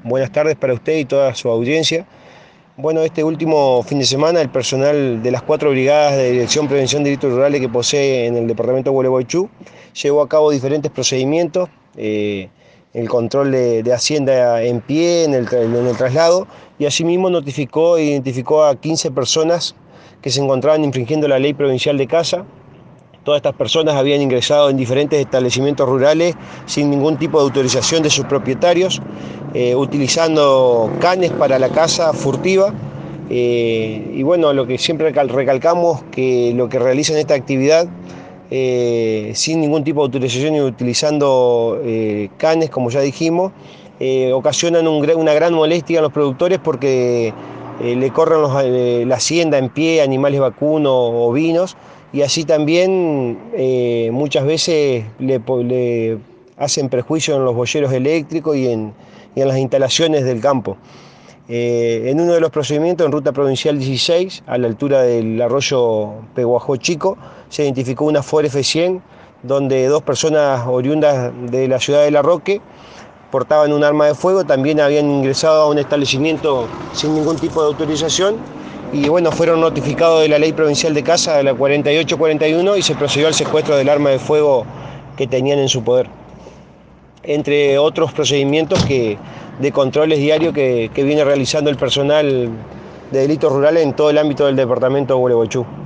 Buenas tardes para usted y toda su audiencia. Bueno, este último fin de semana el personal de las 4 brigadas de Dirección Prevención de Delitos Rurales que posee en el departamento de Gualeguaychú llevó a cabo diferentes procedimientos, el control de hacienda en pie, en el traslado, y asimismo notificó e identificó a 15 personas que se encontraban infringiendo la ley provincial de caza. Todas estas personas habían ingresado en diferentes establecimientos rurales sin ningún tipo de autorización de sus propietarios, utilizando canes para la caza furtiva. Y bueno, lo que siempre recalcamos que lo que realizan esta actividad sin ningún tipo de autorización y utilizando canes, como ya dijimos, ocasionan una gran molestia a los productores porque le corren la hacienda en pie, animales vacunos, ovinos, y así también muchas veces le hacen perjuicio en los boyeros eléctricos y en las instalaciones del campo. En uno de los procedimientos en ruta provincial 16, a la altura del arroyo Peguajó Chico, se identificó una Ford F100 donde 2 personas oriundas de la ciudad de La Roque portaban un arma de fuego, también habían ingresado a un establecimiento sin ningún tipo de autorización y bueno, fueron notificados de la ley provincial de caza de la 4841 y se procedió al secuestro del arma de fuego que tenían en su poder, entre otros procedimientos de controles diarios que viene realizando el personal de delitos rurales en todo el ámbito del departamento de Gualeguaychú.